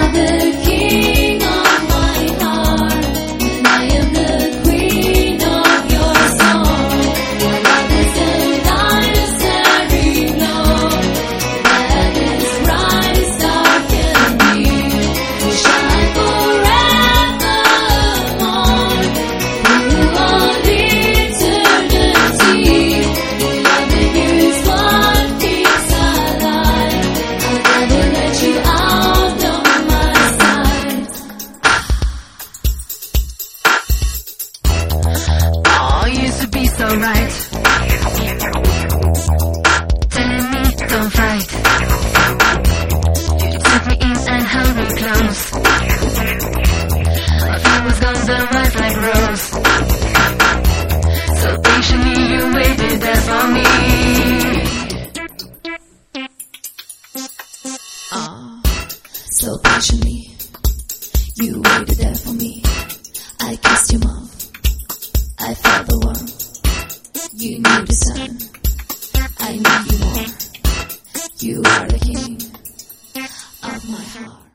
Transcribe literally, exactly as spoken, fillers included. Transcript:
are the king of my heart, and I am the queen of your song. Your love is an unnecessary love that is bright as star can be. Shine forevermore through all eternity. Loving you is what keeps alive. I'll never let you out of my sight. Oh, you used to be so right, telling me don't fight. You took me in and held me close. My fear was gone, the rise like rose. So patiently you waited there for me. Ah, so patiently you waited there for me. I kissed your mouth, I felt the warmth. You knew the sun, I knew you more. You are the king of my heart.